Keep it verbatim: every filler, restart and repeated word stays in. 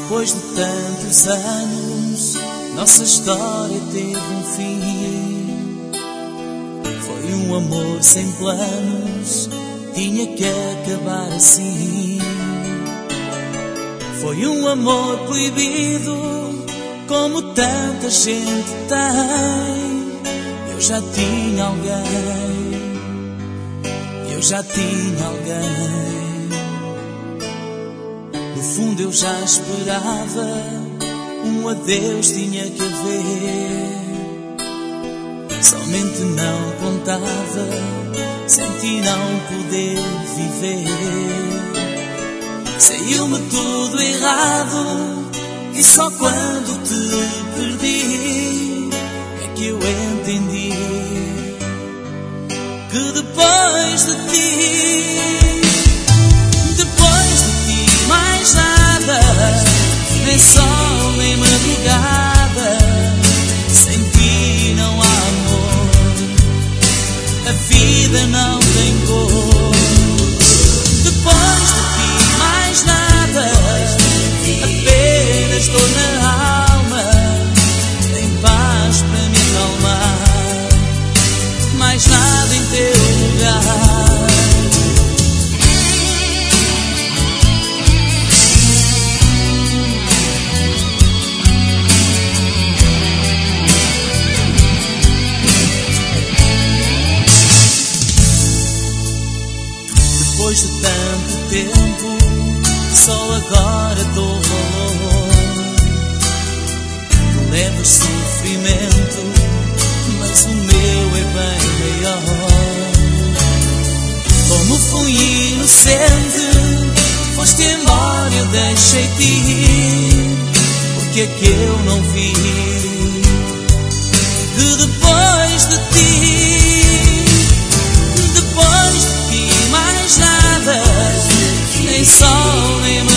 Depois de tantos anos, nossa história teve um fim. Foi um amor sem planos, tinha que acabar assim. Foi um amor proibido, como tanta gente tem. Eu já tinha alguém, eu já tinha alguém. No fundo eu já esperava, um adeus tinha que haver. Somente não contava, senti não poder viver. Saiu-me tudo errado, e só quando te perdi é que eu entendi que depois de ti, depois de ti mais nada, nem sol nem madrugada, sem ti não há amor, a vida não tem cor. Depois de ti mais nada, apenas dor na alma, tem paz para me acalmar, mais nada em teu lugar. Depois de tanto tempo, só agora dou valor. Tu levas sofrimento, mas o meu é bem maior. Como fui inocente, foste embora, eu deixei-te ir. Porque é que eu não vi que depois de ti, depois de ti mais nada, nem sol nem